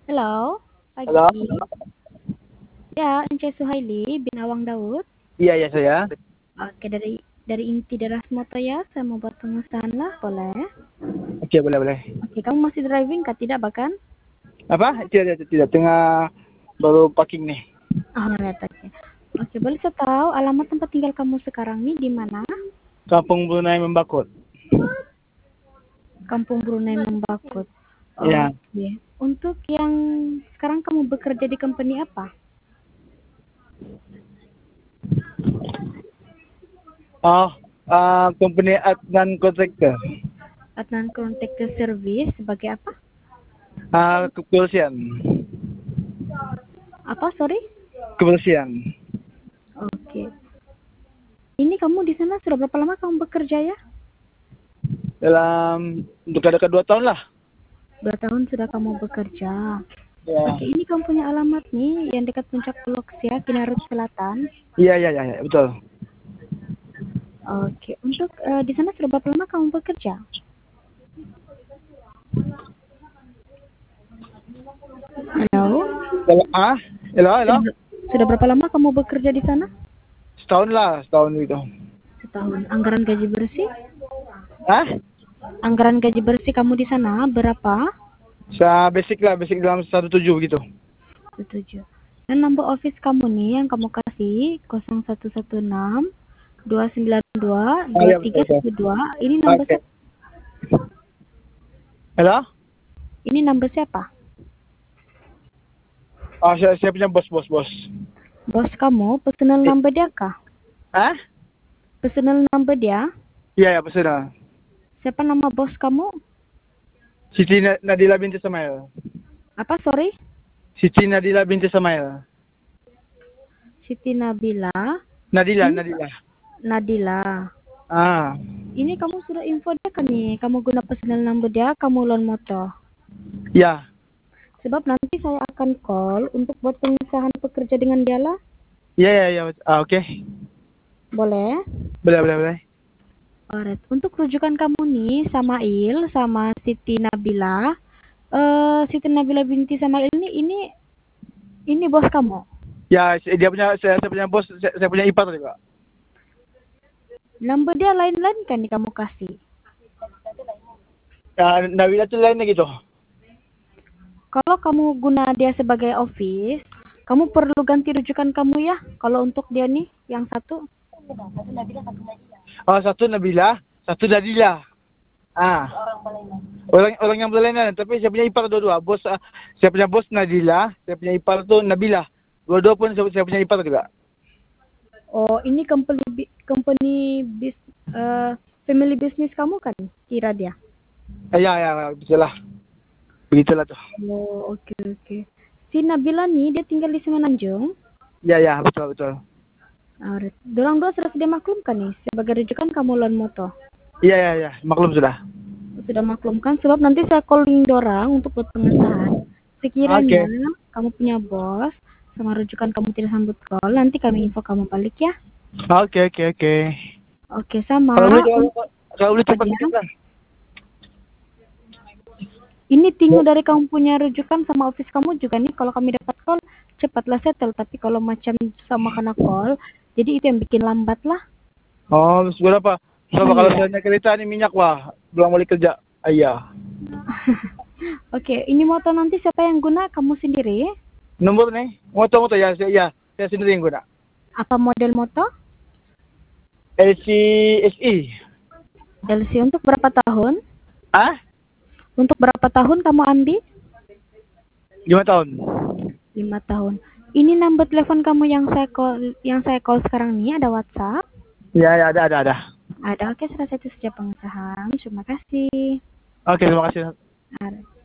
Halo, Halo? pagi. Ya, Ence Suhaili bin Awang Daud. Iya, iya saya. Oke, dari Inti Deras Moto ya, saya mau buat pengesahan lah, boleh? Oke, boleh, boleh. Oke, kamu masih driving kah? Tidak, bahkan? Apa? Tidak, tidak. Tengah baru parking nih. Oh, lihat oke. Oke, boleh saya tahu alamat tempat tinggal kamu sekarang nih di mana? Kampung Brunei Membakut. Kampung Brunei Membakut. Iya. Oke. Untuk yang sekarang kamu bekerja di company apa? Oh, company Adnan Contractor. Adnan Contractor Service sebagai apa? Kepolisian. Apa, sorry? Kepolisian. Oke. Ini kamu di sana sudah berapa lama kamu bekerja ya? Dalam dekat-dekat 2 tahun lah. 2 tahun sudah kamu bekerja. Ya. Oke, ini kamu punya alamat nih yang dekat Puncak Pulau Sia, Kinarut Selatan. Iya, iya, iya, iya, betul. Oke, untuk di sana sudah berapa lama kamu bekerja? Halo? Halo, halo. Sudah berapa lama kamu bekerja di sana? Setahun lah, setahun gitu. Setahun. Anggaran gaji bersih? Hah? Anggaran gaji bersih kamu di sana berapa? Basic lah, basic dalam 17 gitu. 7. Dan number office kamu nih yang kamu kasih 0116 292 Iya, betul, betul. 2312. Ini number Oke. siapa? Halo? Ini number siapa? Oh, saya punya bos, bos, bos. Bos kamu, personal number dia kah? Hah? Personal number dia? Iya, ya, personal. Siapa nama bos kamu? Siti Nadila binti Samail. Apa, sorry? Siti Nadila binti Samail. Siti Nabila. Nadila, Ini Nadila. Nadila. Ah, Ini kamu sudah info dia kan nih? Kamu guna personal number dia, kamu loan motor. ya. Sebab nanti saya akan call untuk buat pengesahan pekerja dengan dia lah. Iya, iya, iya. Oke. Boleh? Boleh, boleh, boleh. Alright. Untuk rujukan kamu nih, Samail sama Siti Nabila. Siti Nabila binti Samail ini bos kamu. Ya, dia punya saya punya bos, saya punya ipar juga. Number dia lain-lain kan nih kamu kasih. Ya, Nabila tuh lainnya gitu. Kalau kamu guna dia sebagai office, kamu perlu ganti rujukan kamu ya. Kalau untuk dia nih, yang satu. Oh, satu Nabila, satu Nadila. Ah. Orang yang berlainan, tapi saya punya ipar dua-dua. Saya punya bos Nadila, saya punya ipar tuh Nabila. Dua-dua pun saya punya ipar juga. Oh, ini family business kamu kan? Kira dia. Ya, ya, betul lah. Begitulah tuh. Oh, oke oke. Si Nabila nih, dia tinggal di Semenanjung. Ya, ya, betul, betul. Alright. Dorang dua sudah dimaklumkan nih. Sebagai rujukan kamu loan motor. Iya, iya, iya. Maklum sudah. Sudah maklumkan, sebab nanti saya calling dorang untuk buat pengesahan. Sekiranya kamu punya bos, sama rujukan kamu tidak sambut call, nanti kami info kamu balik ya. Oke, oke, oke. Oke, sama. Kalau boleh cepat dikit lah. Ini tinggal dari kamu punya rujukan sama office kamu juga nih. Kalau kami dapat call, cepatlah settle. Tapi kalau macam sama kena call, jadi itu yang bikin lambat lah. Oh, berapa? Berapa kalau Iya. saya kereta ini minyak wah, belum boleh kerja. Iya. Oke, ini motor nanti siapa yang guna? Kamu sendiri? Nomor nih, motor ya, saya sendiri yang guna. Apa model motor? LC SI. LC untuk berapa tahun? Ah? Untuk berapa tahun kamu ambil? 5 tahun. 5 tahun. Ini nomor telepon kamu yang saya call sekarang nih, ada WhatsApp? Ya, ya, ada. Ada. Oke, sudah satu saja pengesahan. Terima kasih. Oke, terima kasih. Ada.